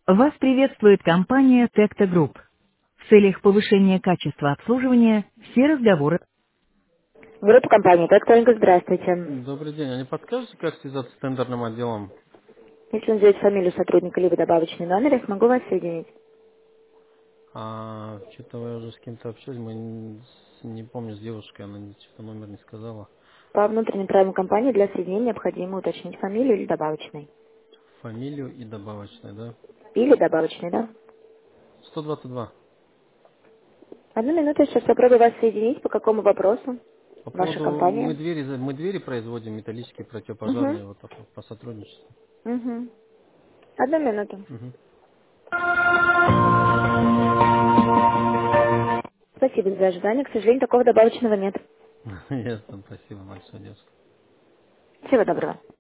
Вас приветствует компания Tecta Group. В целях повышения качества обслуживания все разговоры... Группа компании Tecta, здравствуйте. Добрый день. А не подскажете, как связаться с тендерным отделом? Если назовете фамилию сотрудника либо добавочный номер, я смогу вас соединить. Что-то вы уже с кем-то общались, не помню, с девушкой, она что-то номер не сказала. По внутренним правилам компании для соединения необходимо уточнить фамилию или добавочный. Фамилию и добавочный, да? Или добавочный, да? 122. Одну минуту, я сейчас попробую вас соединить. По какому вопросу? По Ваша поводу, мы компания? двери, мы двери производим, металлические, Угу. противопожарные, вот так вот, по сотрудничеству. Угу. Одну минуту. Угу. Спасибо за ожидание. К сожалению, такого добавочного нет. Ясно, спасибо большое, девушка. Всего доброго.